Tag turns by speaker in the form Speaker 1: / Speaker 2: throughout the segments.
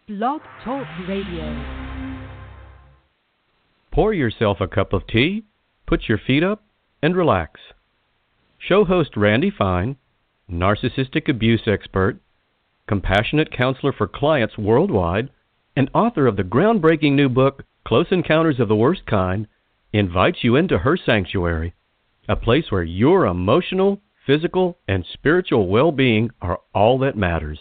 Speaker 1: Blog Talk Radio.
Speaker 2: Pour yourself a cup of tea, put your feet up, and relax. Show host Randy Fine, narcissistic abuse expert, compassionate counselor for clients worldwide, and author of the groundbreaking new book, Close Encounters of the Worst Kind, invites you into her sanctuary, a place where your emotional, physical, and spiritual well-being are all that matters.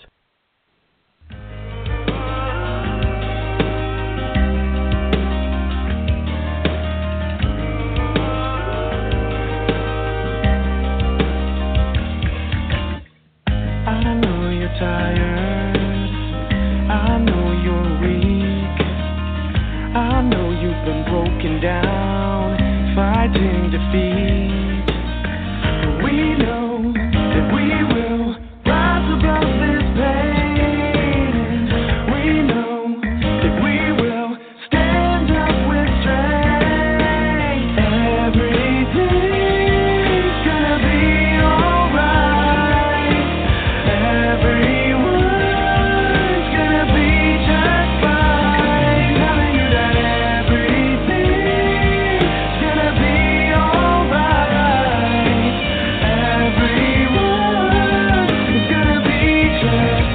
Speaker 3: Tired, I know you're weak, I know you've been broken down, fighting defeat, but we know that we will rise above this pain, we know that we will stand up with strength, everything's gonna be alright, everyone's gonna be just fine, telling you that everything's gonna be alright, everyone's gonna be just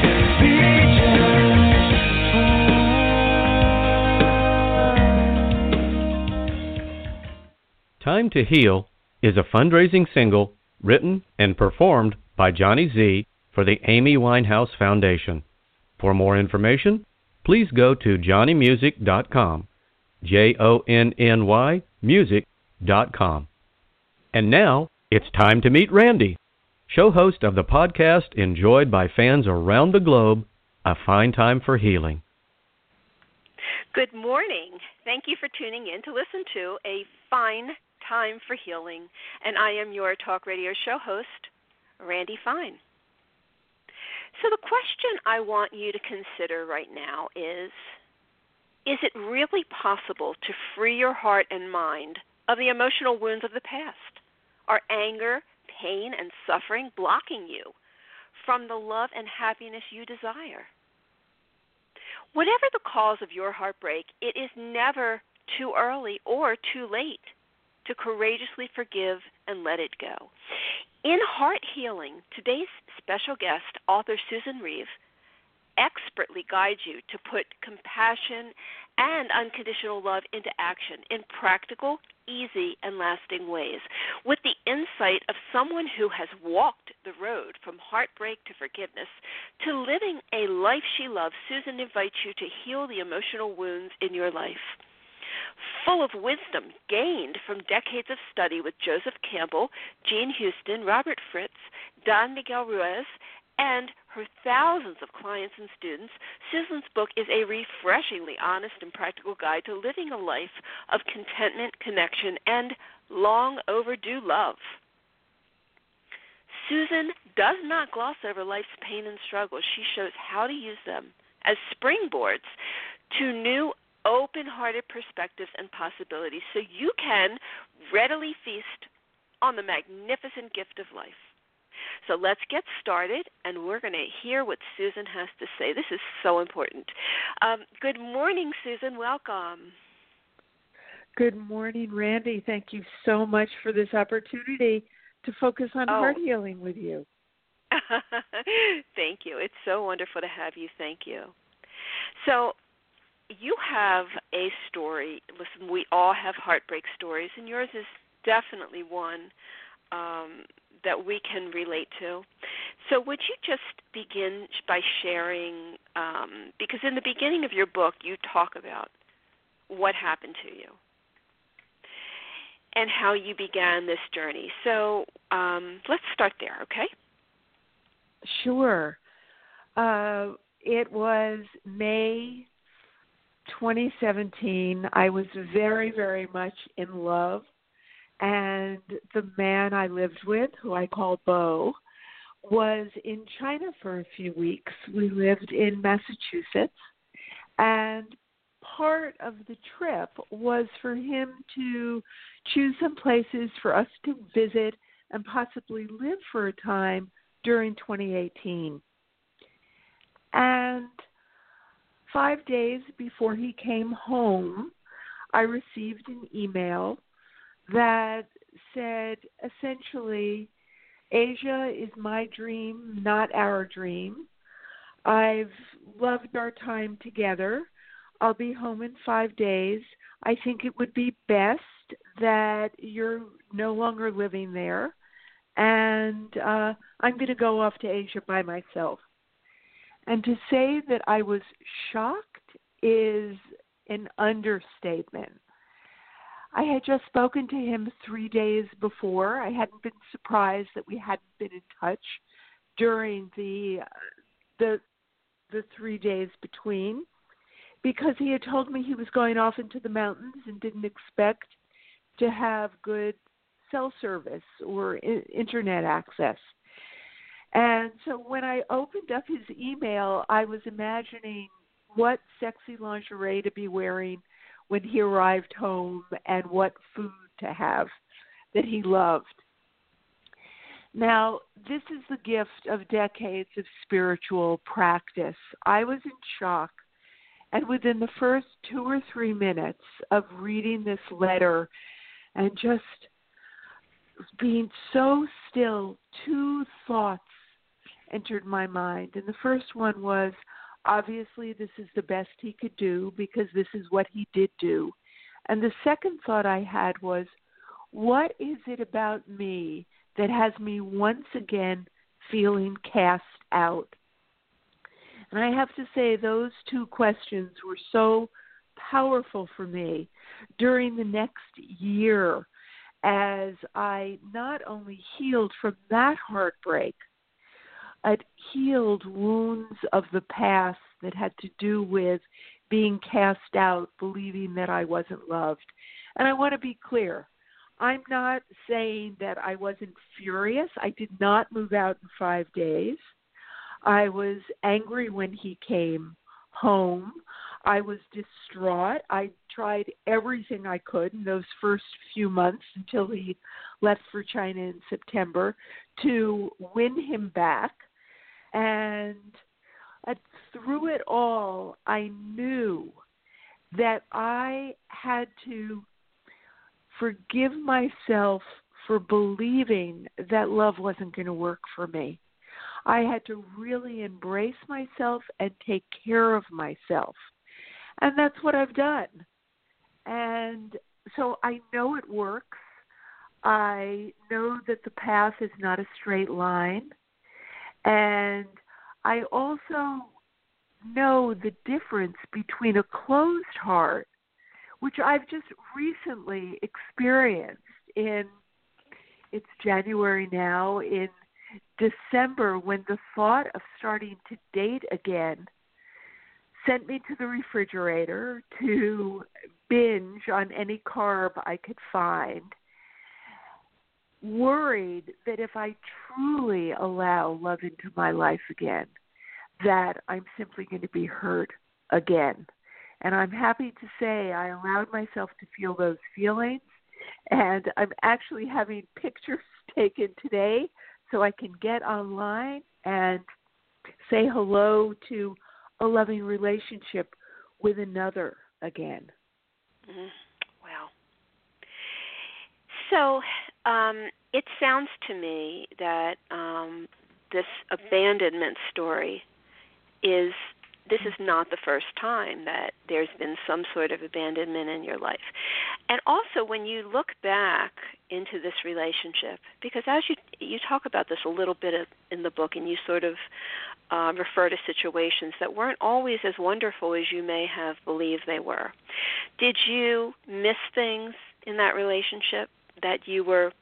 Speaker 3: fine.
Speaker 2: Time to Heal is a fundraising single written and performed by Johnny Z for the Amy Winehouse Foundation. For more information, please go to johnnymusic.com, JONNY music.com. And now, it's time to meet Randy, show host of the podcast enjoyed by fans around the globe, A Fine Time for Healing.
Speaker 4: Good morning. Thank you for tuning in to listen to A Fine Time for Healing. And I am your talk radio show host, Randy Fine. So the question I want you to consider right now is it really possible to free your heart and mind of the emotional wounds of the past? Are anger, pain, and suffering blocking you from the love and happiness you desire? Whatever the cause of your heartbreak, it is never too early or too late to courageously forgive and let it go. In Heart Healing, today's special guest, author Susan Reeve, expertly guides you to put compassion and unconditional love into action in practical, easy, and lasting ways. With the insight of someone who has walked the road from heartbreak to forgiveness to living a life she loves, Susan invites you to heal the emotional wounds in your life. Full of wisdom gained from decades of study with Joseph Campbell, Jean Houston, Robert Fritz, Don Miguel Ruiz, and her thousands of clients and students, Susan's book is a refreshingly honest and practical guide to living a life of contentment, connection, and long overdue love. Susan does not gloss over life's pain and struggles. She shows how to use them as springboards to new open-hearted perspectives and possibilities so you can readily feast on the magnificent gift of life. So let's get started, and we're going to hear what Susan has to say. This is so important. Good morning, Susan. Welcome.
Speaker 5: Good morning, Randy. Thank you so much for this opportunity to focus on heart healing with you.
Speaker 4: Thank you. It's so wonderful to have you. Thank you. So you have a story. Listen, we all have heartbreak stories, and yours is definitely one that we can relate to. So would you just begin by sharing, because in the beginning of your book you talk about what happened to you and how you began this journey. So let's start there, okay?
Speaker 5: Sure. It was May 2017. I was very, very much in love. And the man I lived with, who I called Bo, was in China for a few weeks. We lived in Massachusetts, and part of the trip was for him to choose some places for us to visit and possibly live for a time during 2018. And 5 days before he came home, I received an email that said, essentially, Asia is my dream, not our dream. I've loved our time together. I'll be home in 5 days. I think it would be best that you're no longer living there, and I'm going to go off to Asia by myself. And to say that I was shocked is an understatement. I had just spoken to him 3 days before. I hadn't been surprised that we hadn't been in touch during the 3 days between, because he had told me he was going off into the mountains and didn't expect to have good cell service or internet access. And so when I opened up his email, I was imagining what sexy lingerie to be wearing when he arrived home and what food to have that he loved. Now, this is the gift of decades of spiritual practice. I was in shock, and within the first 2 or 3 minutes of reading this letter and just being so still, 2 thoughts entered my mind. And the first one was, obviously, this is the best he could do because this is what he did do. And the second thought I had was, what is it about me that has me once again feeling cast out? And I have to say those 2 questions were so powerful for me during the next year as I not only healed from that heartbreak, but healed wounds of the past that had to do with being cast out, believing that I wasn't loved. And I want to be clear. I'm not saying that I wasn't furious. I did not move out in 5 days. I was angry when he came home. I was distraught. I tried everything I could in those first few months until he left for China in September to win him back. And through it all, I knew that I had to forgive myself for believing that love wasn't going to work for me. I had to really embrace myself and take care of myself. And that's what I've done. And so I know it works. I know that the path is not a straight line. And I also know the difference between a closed heart, which I've just recently experienced it's January now, in December, when the thought of starting to date again sent me to the refrigerator to binge on any carb I could find, worried that if I truly allow love into my life again, that I'm simply going to be hurt again. And I'm happy to say I allowed myself to feel those feelings, and I'm actually having pictures taken today so I can get online and say hello to a loving relationship with another again.
Speaker 4: Wow. So it sounds to me that this abandonment story this is not the first time that there's been some sort of abandonment in your life. And also, when you look back into this relationship, because as you talk about this a little bit in the book, and you sort of refer to situations that weren't always as wonderful as you may have believed they were. Did you miss things in that relationship that you were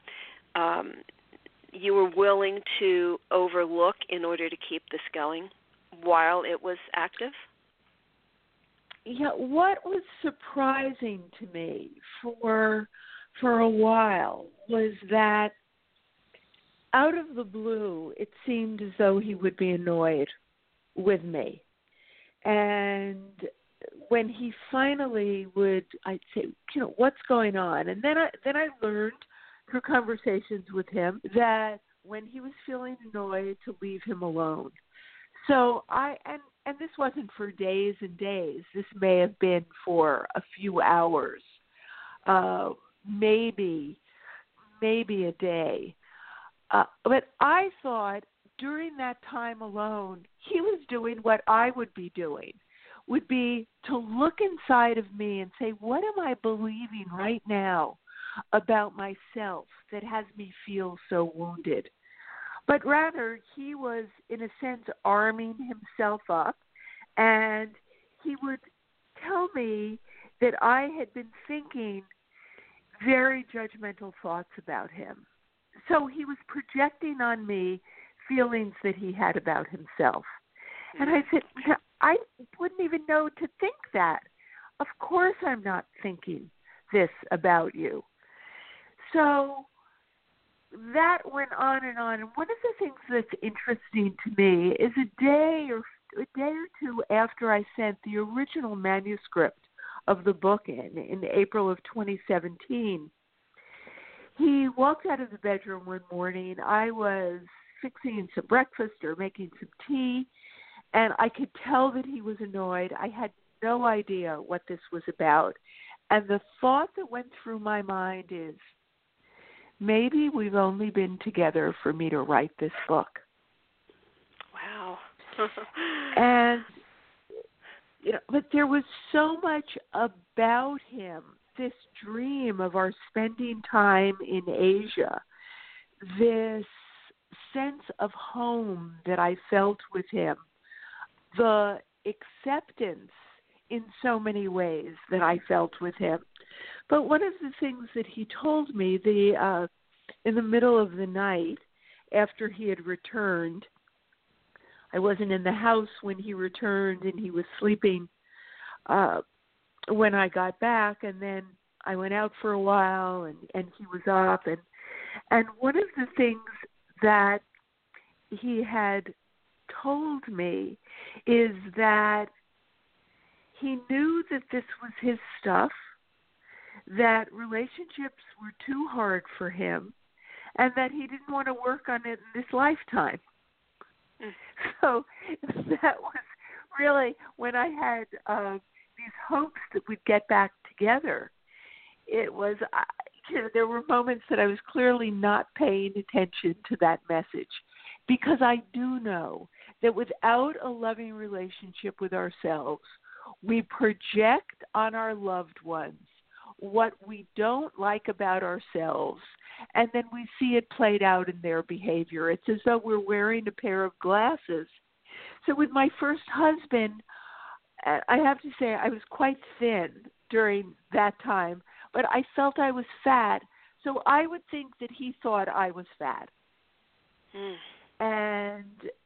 Speaker 4: willing to overlook in order to keep this going while it was active?
Speaker 5: Yeah, what was surprising to me for a while was that out of the blue, it seemed as though he would be annoyed with me. And when he finally would, I'd say, what's going on? And then I learned through conversations with him that when he was feeling annoyed, to leave him alone. So and this wasn't for days and days. This may have been for a few hours, maybe a day. But I thought during that time alone, he was doing what I would be doing, would be to look inside of me and say, what am I believing right now about myself that has me feel so wounded? But rather, he was, in a sense, arming himself up, and he would tell me that I had been thinking very judgmental thoughts about him. So he was projecting on me feelings that he had about himself. And I said, I wouldn't even know to think that. Of course I'm not thinking this about you. So that went on. And one of the things that's interesting to me is a day or two after I sent the original manuscript of the book in April of 2017, he walked out of the bedroom one morning. I was fixing some breakfast or making some tea, and I could tell that he was annoyed. I had no idea what this was about. And the thought that went through my mind is, maybe we've only been together for me to write this book.
Speaker 4: Wow.
Speaker 5: And, but there was so much about him, this dream of our spending time in Asia, this sense of home that I felt with him, the acceptance in so many ways that I felt with him. But one of the things that he told me in the middle of the night after he had returned, I wasn't in the house when he returned, and he was sleeping when I got back, and then I went out for a while, and he was up, and one of the things that he had told me is that he knew that this was his stuff, that relationships were too hard for him, and that he didn't want to work on it in this lifetime. So that was really when I had these hopes that we'd get back together. It was, there were moments that I was clearly not paying attention to that message, because I do know that without a loving relationship with ourselves, we project on our loved ones what we don't like about ourselves, and then we see it played out in their behavior. It's as though we're wearing a pair of glasses. So with my first husband, I have to say I was quite thin during that time, but I felt I was fat, so I would think that he thought I was fat. And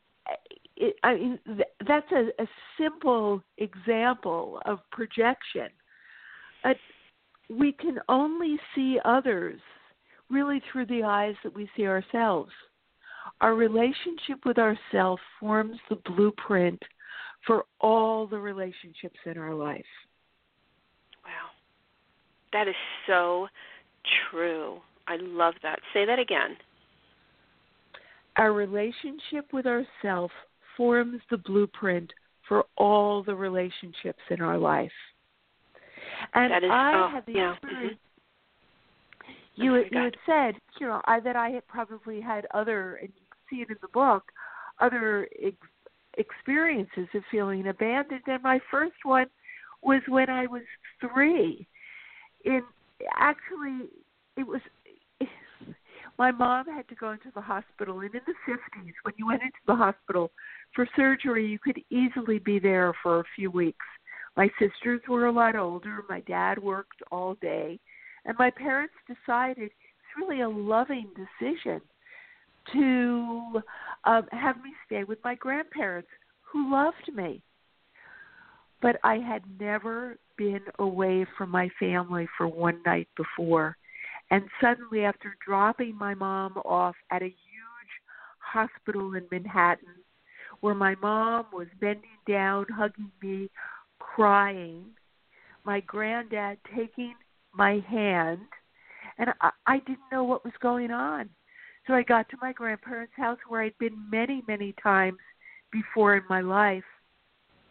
Speaker 5: that's a simple example of projection. We can only see others really through the eyes that we see ourselves. Our relationship with ourselves forms the blueprint for all the relationships in our life.
Speaker 4: Wow. That is so true. I love that. Say that again.
Speaker 5: Our relationship with ourselves forms the blueprint for all the relationships in our life. And
Speaker 4: that is,
Speaker 5: I had the
Speaker 4: yeah.
Speaker 5: experience. You had said, that I had probably had other, and you can see it in the book, other experiences of feeling abandoned. And my first one was when I was 3. My mom had to go into the hospital, and in the 50s, when you went into the hospital for surgery, you could easily be there for a few weeks. My sisters were a lot older. My dad worked all day. And my parents decided it's really a loving decision to have me stay with my grandparents, who loved me. But I had never been away from my family for one night before. And suddenly, after dropping my mom off at a huge hospital in Manhattan, where my mom was bending down, hugging me, crying, my granddad taking my hand, and I didn't know what was going on. So I got to my grandparents' house, where I'd been many, many times before in my life,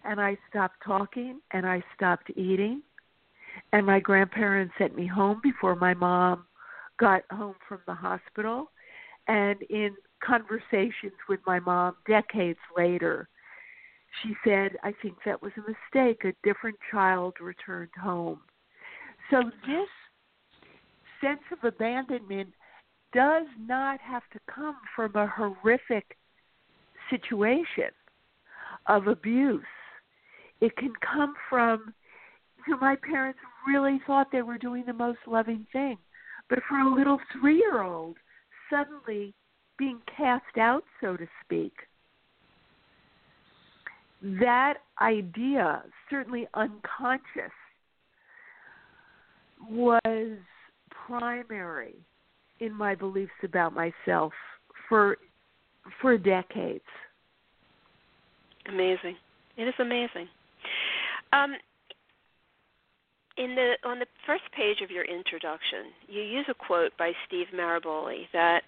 Speaker 5: and I stopped talking, and I stopped eating, and my grandparents sent me home before my mom got home from the hospital. And in conversations with my mom decades later, she said, I think that was a mistake. A different child returned home. So this sense of abandonment does not have to come from a horrific situation of abuse. It can come from, my parents really thought they were doing the most loving thing. But for a little 3-year-old, suddenly being cast out, so to speak, that idea, certainly unconscious, was primary in my beliefs about myself for decades.
Speaker 4: Amazing. It is amazing. On the first page of your introduction, you use a quote by Steve Maraboli that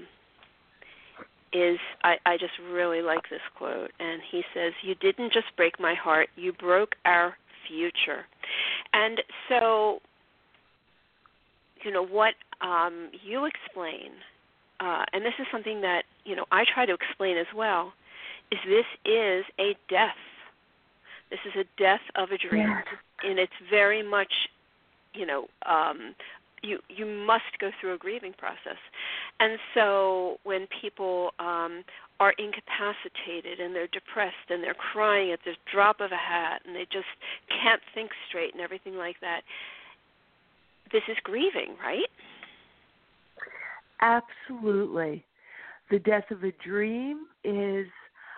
Speaker 4: I just really like this quote. And he says, "You didn't just break my heart, you broke our future." And so, what you explain, and this is something that, I try to explain as well, is this is a death. This is a death of a dream.
Speaker 5: Yes.
Speaker 4: And it's very much, you must go through a grieving process. And so when people are incapacitated and they're depressed and they're crying at the drop of a hat and they just can't think straight and everything like that, this is grieving, right?
Speaker 5: Absolutely. The death of a dream is,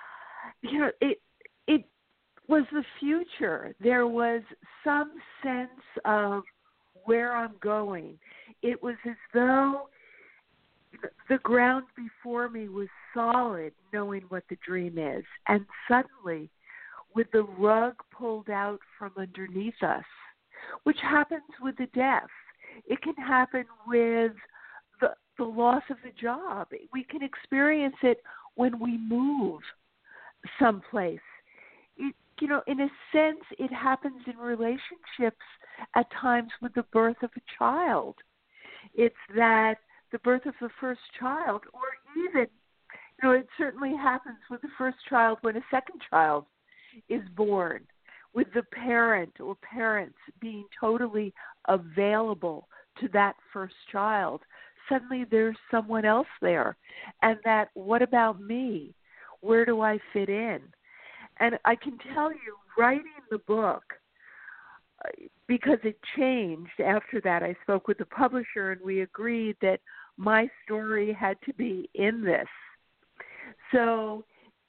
Speaker 5: it was the future. There was some sense of where I'm going. It was as though the ground before me was solid, knowing what the dream is. And suddenly, with the rug pulled out from underneath us, which happens with the deaf, it can happen with the loss of a job. We can experience it when we move someplace. In a sense, it happens in relationships at times with the birth of a child. It's that the birth of the first child, or even, it certainly happens with the first child when a second child is born, with the parent or parents being totally available to that first child. Suddenly there's someone else there. And that, what about me? Where do I fit in? And I can tell you, writing the book, because it changed after that, I spoke with the publisher and we agreed that my story had to be in this. So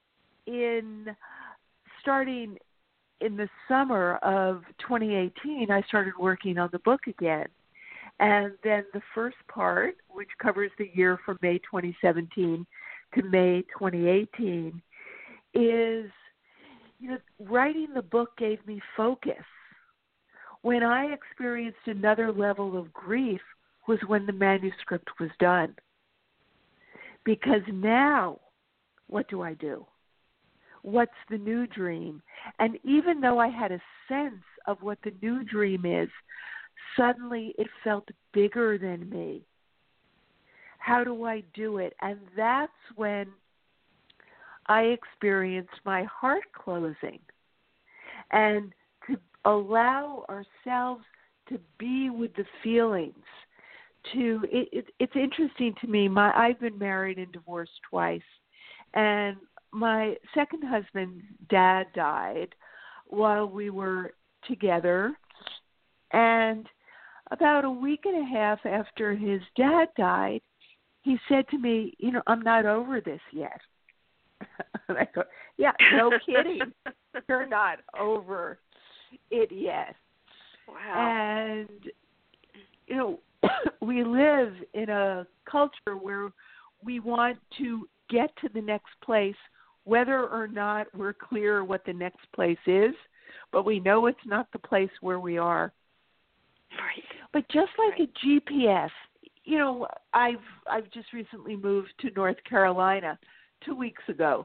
Speaker 5: starting in the summer of 2018, I started working on the book again. And then the first part, which covers the year from May 2017 to May 2018, is, writing the book gave me focus. When I experienced another level of grief was when the manuscript was done. Because now, what do I do? What's the new dream? And even though I had a sense of what the new dream is, suddenly it felt bigger than me. How do I do it? And that's when I experienced my heart closing. And to allow ourselves to be with the feelings. It's interesting to me. I've been married and divorced twice. And my second husband's dad died while we were together. And about a week and a half after his dad died, he said to me, I'm not over this yet. And I go, yeah, no kidding. You're not over it yet.
Speaker 4: Wow.
Speaker 5: And, we live in a culture where we want to get to the next place, whether or not we're clear what the next place is, but we know it's not the place where we are.
Speaker 4: Right.
Speaker 5: But just like a GPS, I've just recently moved to North Carolina 2 weeks ago,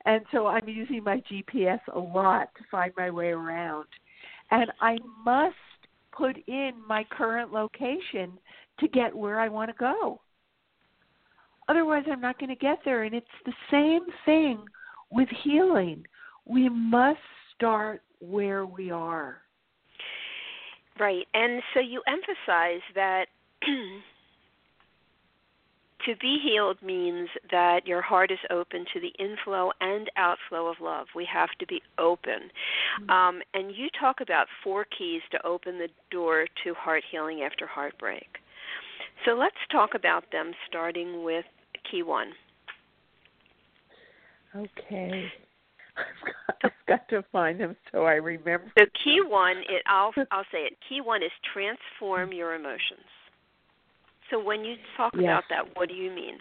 Speaker 5: And so I'm using my GPS a lot to find my way around. And I must put in my current location to get where I want to go. Otherwise, I'm not going to get there. And it's the same thing with healing. We must start where we are.
Speaker 4: Right. And so you emphasize that to be healed means that your heart is open to the inflow and outflow of love. We have to be open. And you talk about 4 keys to open the door to heart healing after heartbreak. So let's talk about them, starting with key 1.
Speaker 5: Okay. I've got to find them so I remember.
Speaker 4: So key 1, I'll say it. Key 1 is transform your emotions. So when you talk about that, what do you mean?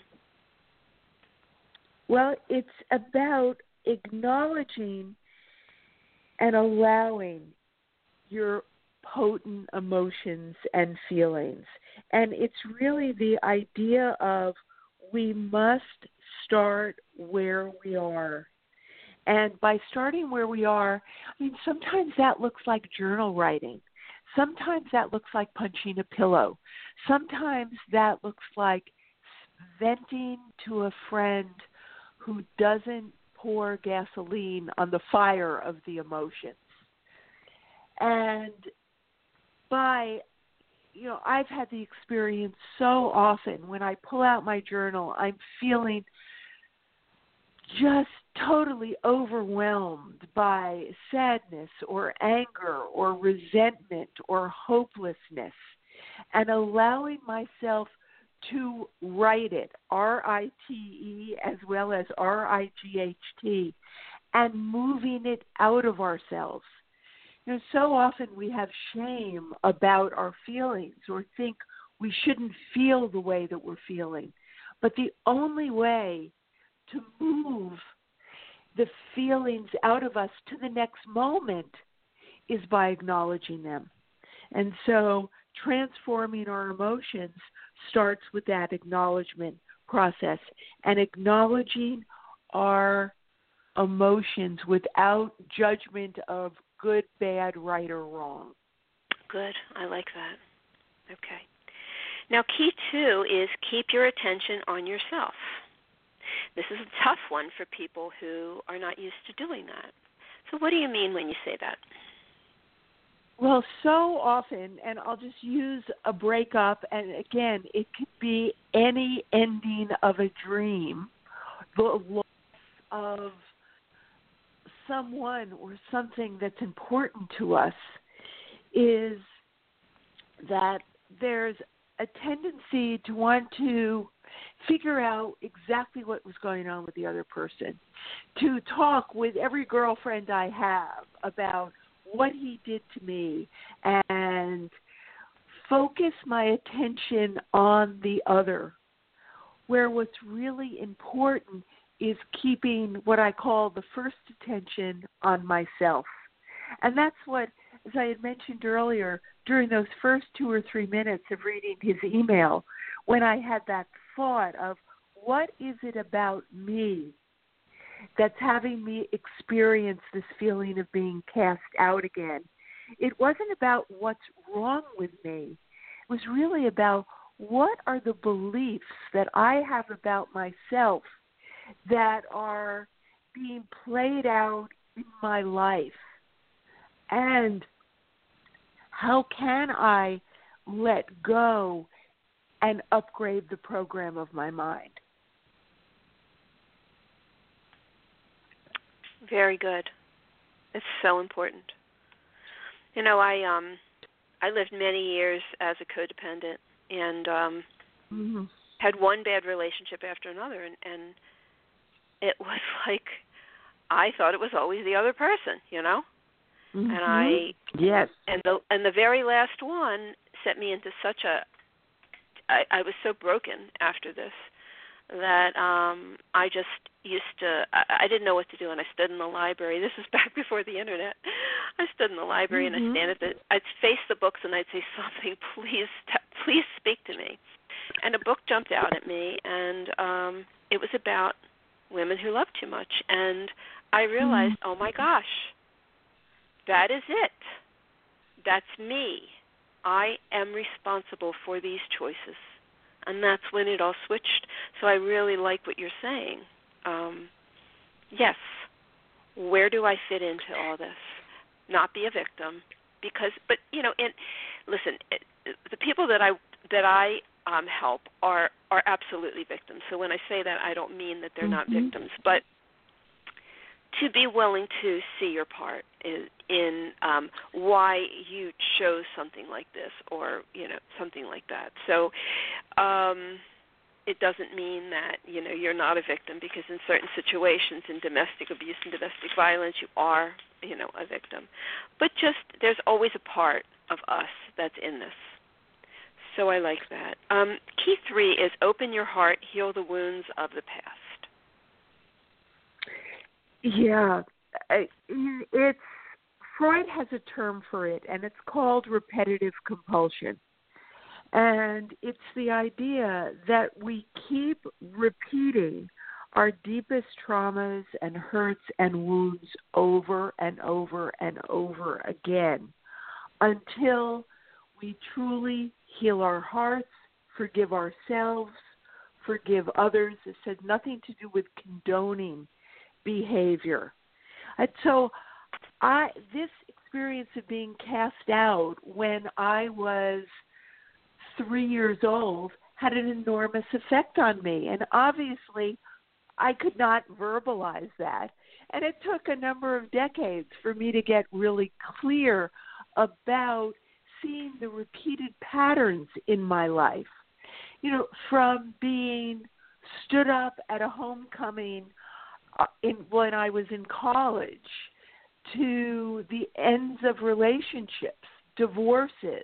Speaker 5: Well, it's about acknowledging and allowing your potent emotions and feelings. And it's really the idea of we must start where we are. And by starting where we are, I mean, sometimes that looks like journal writing. Sometimes that looks like punching a pillow. Sometimes that looks like venting to a friend who doesn't pour gasoline on the fire of the emotions. And I've had the experience so often when I pull out my journal, I'm feeling just totally overwhelmed by sadness or anger or resentment or hopelessness, and allowing myself to write it, R-I-T-E as well as R-I-G-H-T, and moving it out of ourselves. So often we have shame about our feelings or think we shouldn't feel the way that we're feeling. But the only way to move the feelings out of us to the next moment is by acknowledging them. And so transforming our emotions starts with that acknowledgement process and acknowledging our emotions without judgment of good, bad, right, or wrong.
Speaker 4: Good. I like that. Okay. Now, key 2 is keep your attention on yourself. This is a tough one for people who are not used to doing that. So what do you mean when you say that?
Speaker 5: Well, so often, and I'll just use a breakup, and again, it could be any ending of a dream, the loss of someone or something that's important to us, is that there's a tendency to want to figure out exactly what was going on with the other person, to talk with every girlfriend I have about what he did to me and focus my attention on the other, where what's really important is keeping what I call the first attention on myself. And that's what, as I had mentioned earlier, during those first 2 or 3 minutes of reading his email, when I had that thought of what is it about me that's having me experience this feeling of being cast out again, it wasn't about what's wrong with me. It was really about what are the beliefs that I have about myself that are being played out in my life, and how can I let go and upgrade the program of my mind.
Speaker 4: Very good. It's so important. I lived many years as a codependent and had one bad relationship after another, and it was like I thought it was always the other person, And and the very last one set me into such I was so broken after this that I just I didn't know what to do, and I stood in the library. This was back before the internet. I stood in the library and I'd face the books and I'd say, something, please speak to me. And a book jumped out at me, and it was about women who love too much. And I realized, oh my gosh, that is it. That's me. I am responsible for these choices. And that's when it all switched. So I really like what you're saying. Yes, where do I fit into all this? Not be a victim, but listen, the people that I help are absolutely victims. So when I say that, I don't mean that they're not victims, but to be willing to see your part in why you chose something like this, or something like that. So it doesn't mean that you're not a victim, because in certain situations, in domestic abuse and domestic violence, you are a victim. But just there's always a part of us that's in this. So I like that. Key 3 is open your heart, heal the wounds of the past.
Speaker 5: Yeah, it's Freud has a term for it, and it's called repetitive compulsion. And it's the idea that we keep repeating our deepest traumas and hurts and wounds over and over and over again until we truly heal our hearts, forgive ourselves, forgive others. This has nothing to do with condoning behavior. And so this experience of being cast out when I was 3 years old had an enormous effect on me. And obviously, I could not verbalize that. And it took a number of decades for me to get really clear about seeing the repeated patterns in my life. From being stood up at a homecoming when I was in college, to the ends of relationships, divorces,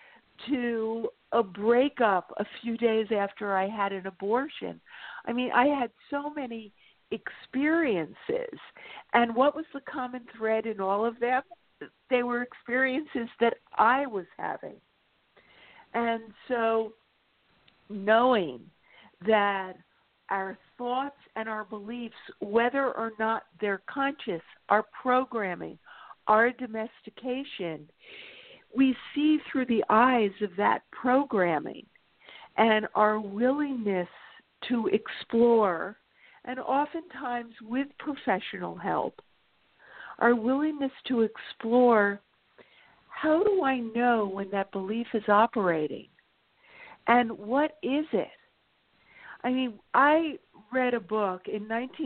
Speaker 5: to a breakup a few days after I had an abortion. I mean, I had so many experiences. And what was the common thread in all of them? They were experiences that I was having. And so knowing that our thoughts and our beliefs, whether or not they're conscious, our programming, our domestication, we see through the eyes of that programming, and our willingness to explore, and oftentimes with professional help, our willingness to explore, how do I know when that belief is operating? And what is it? I mean, I read a book in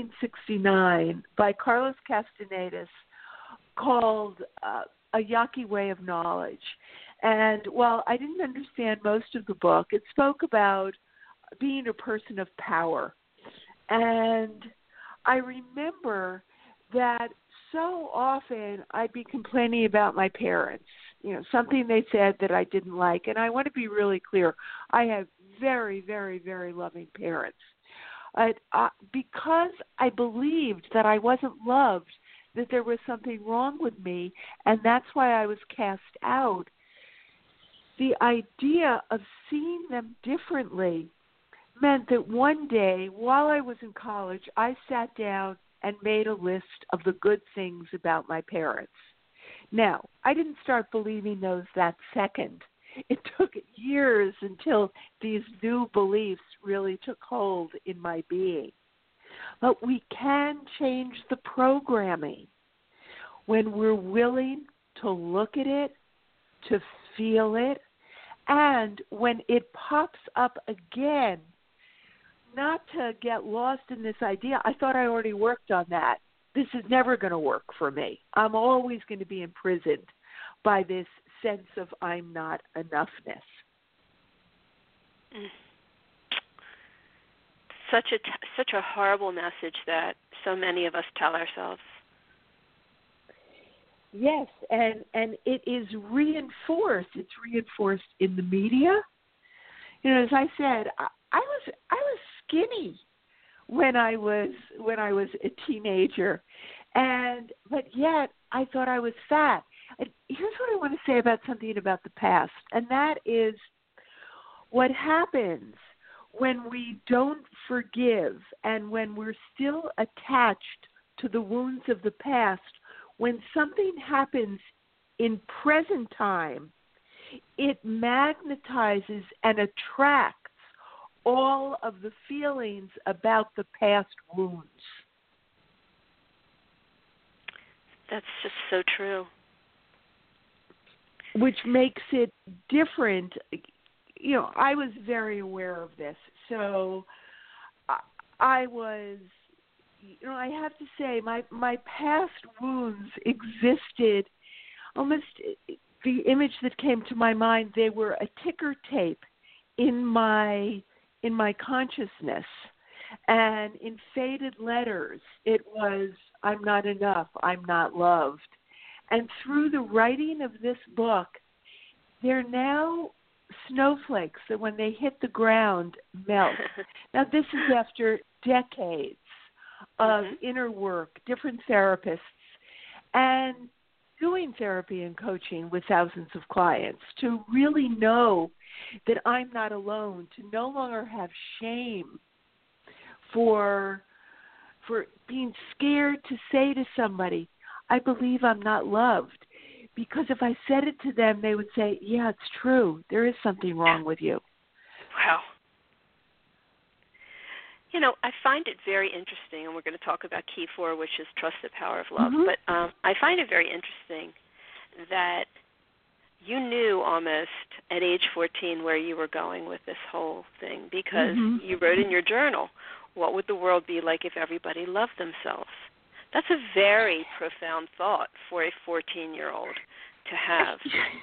Speaker 5: 1969 by Carlos Castanedas called A Yaqui Way of Knowledge. And while I didn't understand most of the book, it spoke about being a person of power. And I remember that so often I'd be complaining about my parents, something they said that I didn't like. And I want to be really clear. I have very, very, very loving parents. Because I believed that I wasn't loved, that there was something wrong with me, and that's why I was cast out, the idea of seeing them differently meant that one day, while I was in college, I sat down and made a list of the good things about my parents. Now, I didn't start believing those that second. It took years until these new beliefs really took hold in my being. But we can change the programming when we're willing to look at it, to feel it, and when it pops up again, not to get lost in this idea, I thought I already worked on that. This is never going to work for me. I'm always going to be imprisoned by this sense of I'm not enoughness.
Speaker 4: Such a horrible message that so many of us tell ourselves.
Speaker 5: Yes, and it is reinforced. It's reinforced in the media. As I said, I was skinny when I was a teenager, but yet I thought I was fat. And here's what I want to say about something about the past, and that is what happens when we don't forgive and when we're still attached to the wounds of the past, when something happens in present time, it magnetizes and attracts all of the feelings about the past wounds.
Speaker 4: That's just so true.
Speaker 5: Which makes it different. You know, I was very aware of this. So I was, you know, I have to say my past wounds existed almost, the image that came to my mind, they were a ticker tape in my consciousness. And in faded letters, it was, I'm not enough, I'm not loved. And through the writing of this book, they're now snowflakes that when they hit the ground, melt. Now, this is after decades of inner work, different therapists, and doing therapy and coaching with thousands of clients to really know that I'm not alone, to no longer have shame for being scared to say to somebody, I believe I'm not loved. Because if I said it to them, they would say, yeah, it's true. There is something wrong with you.
Speaker 4: Wow. You know, I find it very interesting, and we're going to talk about Key 4, which is Trust the Power of Love, but I find it very interesting that you knew almost at age 14 where you were going with this whole thing because you wrote in your journal, what would the world be like if everybody loved themselves? That's a very profound thought for a 14-year-old to have.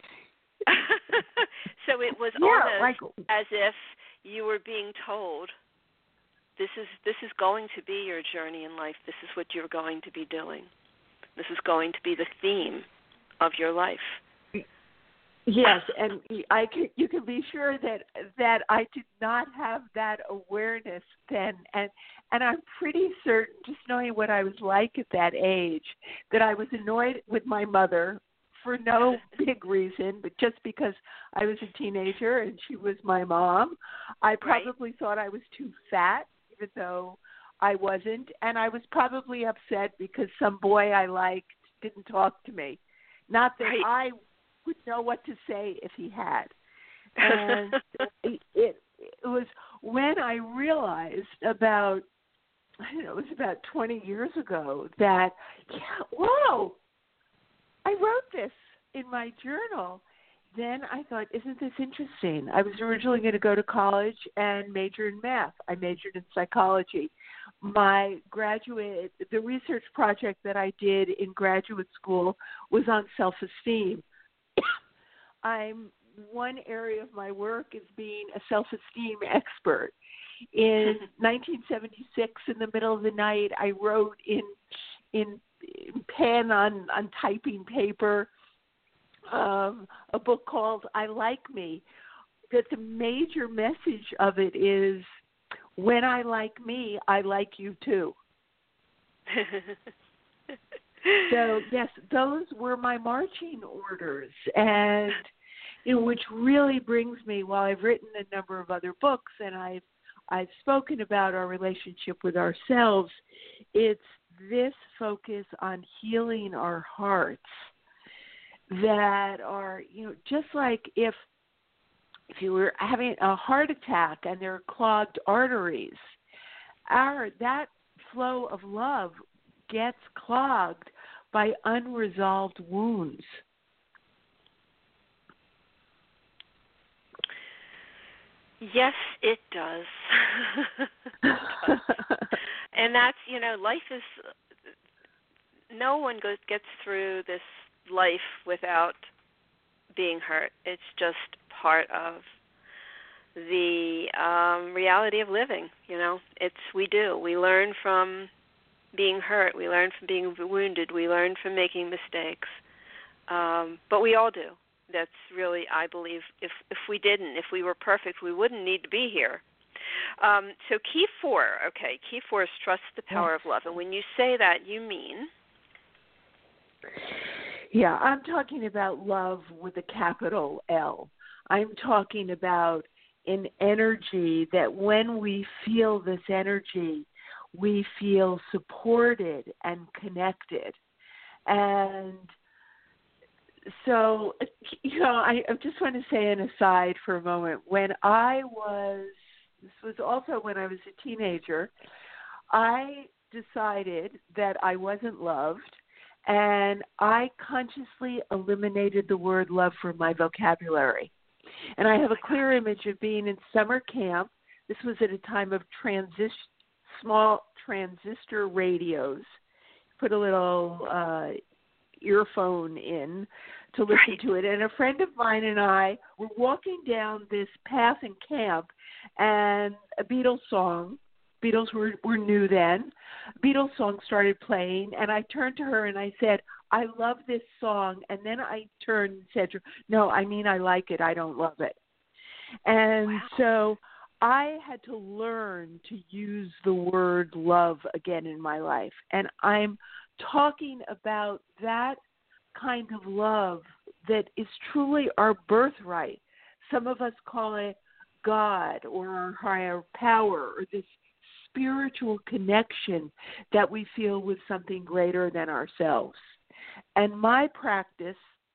Speaker 4: So it was almost as if you were being told, this is going to be your journey in life. This is what you're going to be doing. This is going to be the theme of your life.
Speaker 5: Yes, and you can be sure that I did not have that awareness then, and I'm pretty certain, just knowing what I was like at that age, that I was annoyed with my mother for no big reason, but just because I was a teenager and she was my mom. I probably thought I was too fat, even though I wasn't, and I was probably upset because some boy I liked didn't talk to me. Not that I would know what to say if he had. And it was when I realized about, I don't know, it was about 20 years ago that, whoa, I wrote this in my journal. Then I thought, isn't this interesting? I was originally going to go to college and major in math. I majored in psychology. The research project that I did in graduate school was on self-esteem. One area of my work is being a self-esteem expert. In 1976, in the middle of the night, I wrote in pen on typing paper a book called I Like Me. That the major message of it is, when I like me, I like you too. So, yes, those were my marching orders, and which really brings me, while I've written a number of other books and I've spoken about our relationship with ourselves, it's this focus on healing our hearts that are, just like if you were having a heart attack and there are clogged arteries, that flow of love gets clogged by unresolved wounds.
Speaker 4: Yes, it does. It does. And that's, life is, no one gets through this life without being hurt. It's just part of the reality of living, we learn from being hurt, we learn from being wounded, we learn from making mistakes, but we all do. That's really, I believe, if we were perfect, we wouldn't need to be here. So Key 4 is Trust the Power of Love, and when you say that, you mean?
Speaker 5: Yeah, I'm talking about love with a capital L. I'm talking about in energy, that when we feel this energy, we feel supported and connected. And so, I just want to say an aside for a moment. This was also when I was a teenager, I decided that I wasn't loved, and I consciously eliminated the word love from my vocabulary. And I have a clear image of being in summer camp. This was at a time of small transistor radios. Put a little earphone in to listen to it. And a friend of mine and I were walking down this path in camp, and a Beatles were new then. Beatles song started playing, and I turned to her and I said, I love this song. And then I turned and said, no, I mean I like it. I don't love it. And so I had to learn to use the word love again in my life. And I'm talking about that kind of love that is truly our birthright. Some of us call it God or our higher power, or this spiritual connection that we feel with something greater than ourselves. And my practice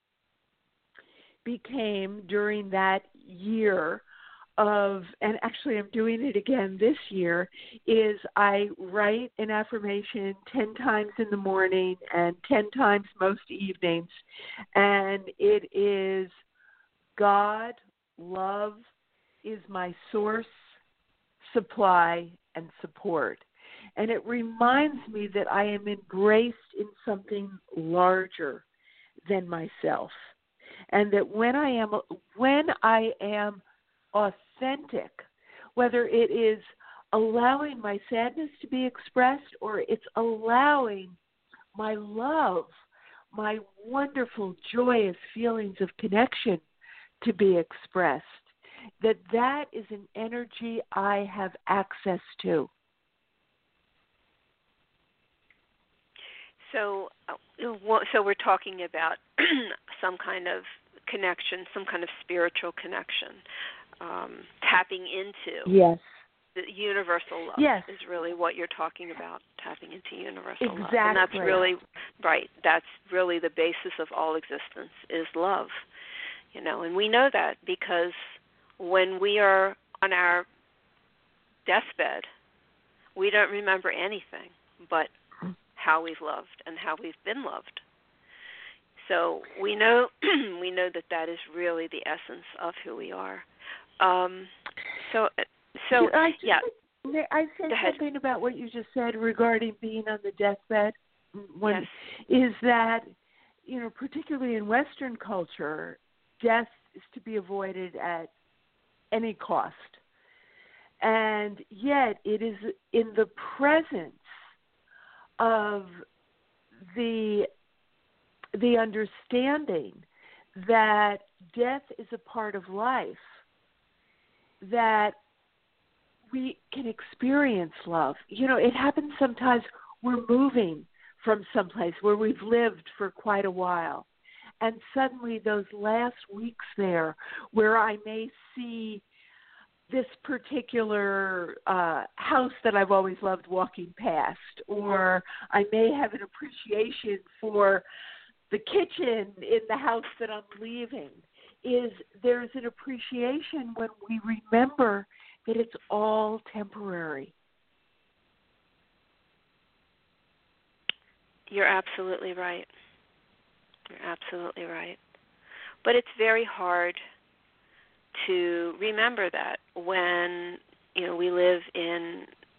Speaker 5: became during that year of, and actually I'm doing it again this year, is I write an affirmation 10 times in the morning and 10 times most evenings. And it is, God, love is my source, supply, and support. And it reminds me that I am embraced in something larger than myself. And that when I am authentic, whether it is allowing my sadness to be expressed or it's allowing my love, my wonderful, joyous feelings of connection to be expressed, that is an energy I have access to.
Speaker 4: So we're talking about some kind of connection, some kind of spiritual connection, tapping into the universal love is really what you're talking about, tapping into universal love. And that's really, right, that's really the basis of all existence is love. And we know that because when we are on our deathbed, we don't remember anything but how we've loved and how we've been loved. So we know that is really the essence of who we are. So
Speaker 5: I said something about what you just said regarding being on the deathbed. Is that, particularly in Western culture, death is to be avoided at any cost. And yet it is in the presence of the understanding that death is a part of life that we can experience love. It happens sometimes we're moving from someplace where we've lived for quite a while, and suddenly those last weeks there where I may see this particular house that I've always loved walking past, or I may have an appreciation for the kitchen in the house that I'm leaving, there's an appreciation when we remember that it's all temporary.
Speaker 4: You're absolutely right. You're absolutely right. But it's very hard to remember that when, we live in,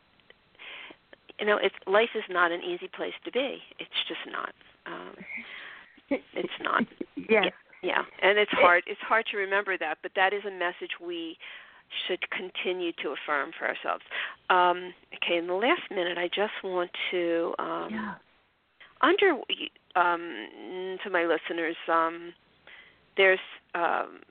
Speaker 4: life is not an easy place to be. It's just not. It's not.
Speaker 5: Yes.
Speaker 4: Yeah. And it's hard. It's hard to remember that, but that is a message we should continue to affirm for ourselves. Okay, in the last minute, I just want to, to my listeners, there's,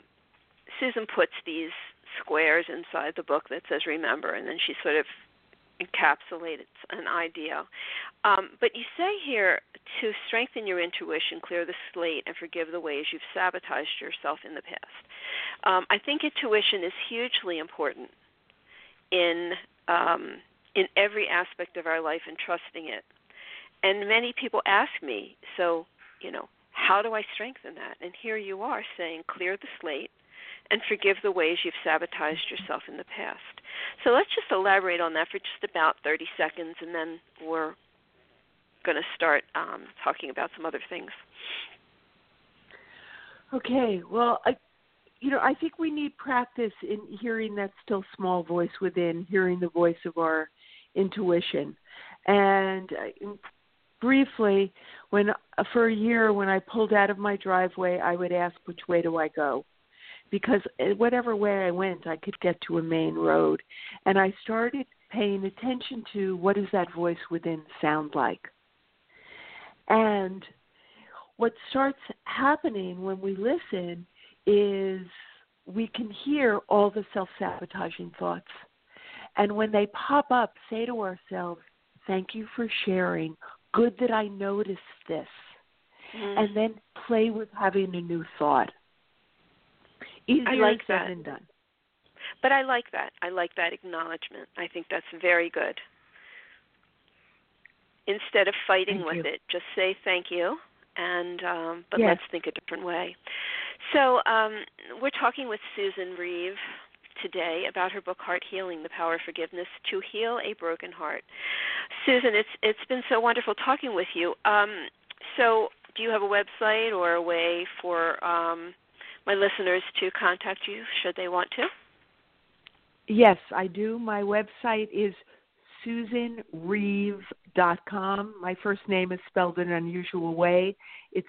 Speaker 4: Susan puts these squares inside the book that says remember, and then she sort of encapsulates an idea. But you say here to strengthen your intuition, clear the slate, and forgive the ways you've sabotaged yourself in the past. I think intuition is hugely important in every aspect of our life and trusting it. And many people ask me, so, how do I strengthen that? And here you are saying, clear the slate and forgive the ways you've sabotaged yourself in the past. So let's just elaborate on that for just about 30 seconds, and then we're going to start talking about some other things.
Speaker 5: Okay. Well, I think we need practice in hearing that still small voice within, hearing the voice of our intuition. And briefly, for a year, when I pulled out of my driveway, I would ask, which way do I go? Because whatever way I went, I could get to a main road. And I started paying attention to what does that voice within sound like. And what starts happening when we listen is we can hear all the self-sabotaging thoughts. And when they pop up, say to ourselves, thank you for sharing. Good that I noticed this. And then play with having a new thought. Easier said than done.
Speaker 4: But I like that. I like that acknowledgement. I think that's very good. Instead of fighting with it, just say thank you, and but let's think a different way. So we're talking with Susan Reeve today about her book, Heart Healing, The Power of Forgiveness to Heal a Broken Heart. Susan, it's been so wonderful talking with you. So do you have a website or a way for my listeners to contact you should they want to?
Speaker 5: Yes, I do. My website is SusanReeve.com. My first name is spelled in an unusual way. It's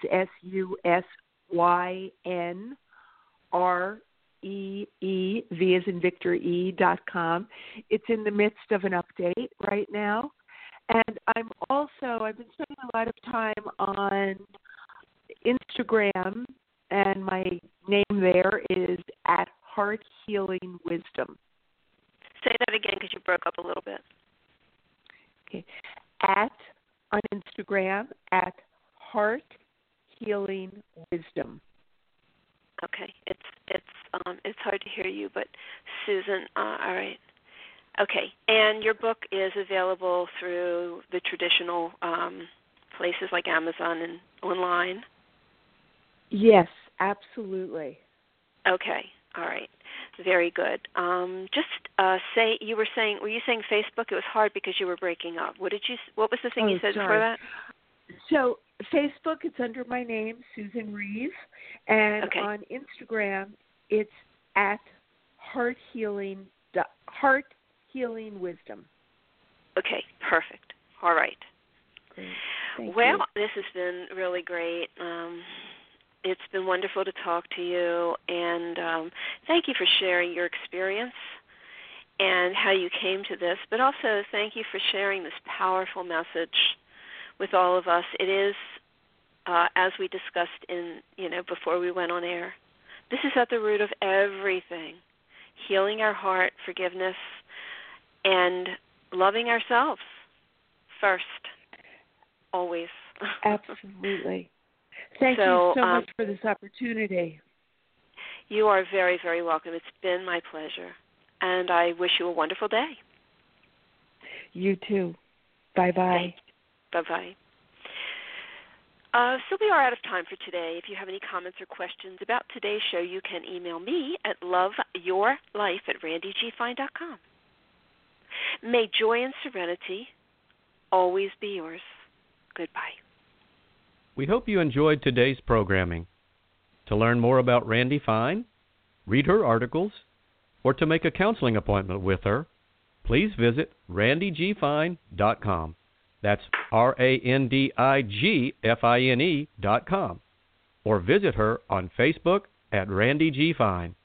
Speaker 5: SUSYNREE, V as in Victor, E.com. It's in the midst of an update right now. And I've been spending a lot of time on Instagram, and my name there is at Heart Healing Wisdom.
Speaker 4: Say that again because you broke up a little bit.
Speaker 5: Okay. On Instagram, at Heart Healing Wisdom.
Speaker 4: Okay. It's hard to hear you, but Susan, all right. Okay. And your book is available through the traditional places like Amazon and online?
Speaker 5: Yes, absolutely.
Speaker 4: Okay. All right. Very good. Were you saying Facebook? It was hard because you were breaking up. What was the thing you said before that?
Speaker 5: So Facebook, it's under my name, Susan Reeve, and on Instagram, it's at Heart Healing Wisdom. Okay,
Speaker 4: perfect. All right.
Speaker 5: Great. Thank
Speaker 4: you.
Speaker 5: This
Speaker 4: has been really great. It's been wonderful to talk to you, and thank you for sharing your experience and how you came to this, but also thank you for sharing this powerful message with all of us. It is, as we discussed before we went on air, this is at the root of everything. Healing our heart, forgiveness, and loving ourselves first, always.
Speaker 5: Absolutely. Thank you so much for this opportunity.
Speaker 4: You are very, very welcome. It's been my pleasure. And I wish you a wonderful day.
Speaker 5: You too. Bye-bye.
Speaker 4: Bye-bye. So we are out of time for today. If you have any comments or questions about today's show, you can email me at loveyourlife@randygfine.com. May joy and serenity always be yours. Goodbye.
Speaker 2: We hope you enjoyed today's programming. To learn more about Randy Fine, read her articles, or to make a counseling appointment with her, please visit randygfine.com. That's RANDIGFINE.com. Or visit her on Facebook at Randy G. Fine.